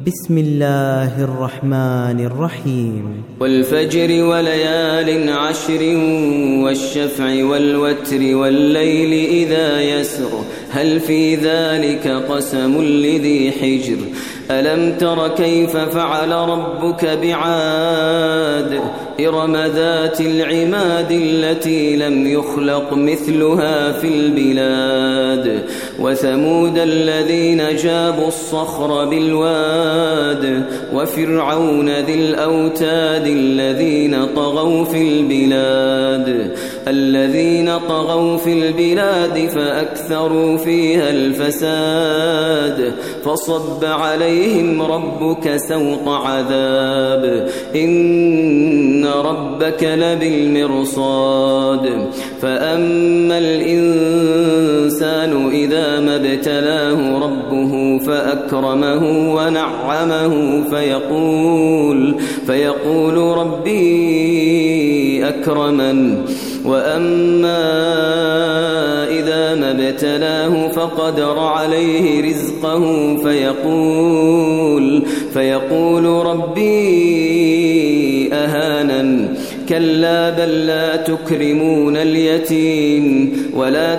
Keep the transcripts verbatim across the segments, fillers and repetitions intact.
بسم الله الرحمن الرحيم والفجر وليال عشر والشفع والوتر والليل إذا يسر هل في ذلك قسم لذي حجر ألم تر كيف فعل ربك بعاد إرم ذات العماد التي لم يخلق مثلها في البلاد وثمود الذين جابوا الصخر بالواد وفرعون ذي الأوتاد الذين طغوا في البلاد الذين طغوا في البلاد فأكثروا فيها الفساد فصب عليهم ربك سوط عذاب إن ربك لبالمرصاد فأما الإنسان إذا ما ابتلاه ربه فأكرمه ونعمه فيقول فيقول ربي أكرمن وأما إذا ما ابتلاه فقدر عليه رزقه فيقول فيقول ربي أهانن كلا بل لا تكرمون اليتيم ولا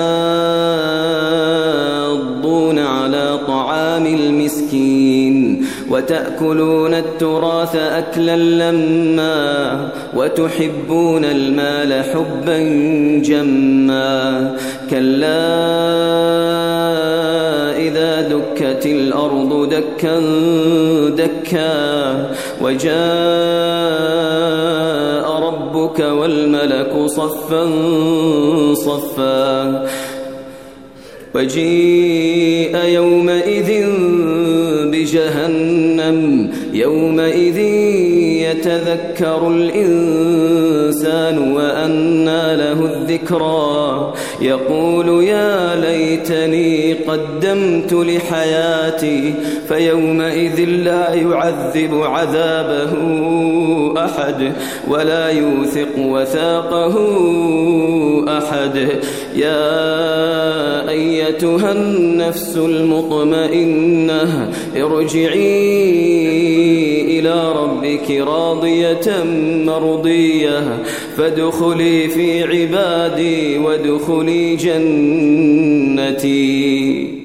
تحاضون على طعام المسكين وتأكلون التراث أكلا لما وتحبون المال حبا جما كلا إذا دكت الأرض دكا دكا وجاء ربك والملك صفا صفا وجيء يومئذ بجهنم يومئذ يتذكر الإنسان وأنى له الذكرى يقول يا ليتني قدمت لحياتي فيومئذ لا يعذب عذابه أحد ولا يوثق وثاقه أحد يا أيتها النفس المطمئنة ارجعي إلى ربك راضية مرضية فادخلي في عبادي وادخلي جنتي.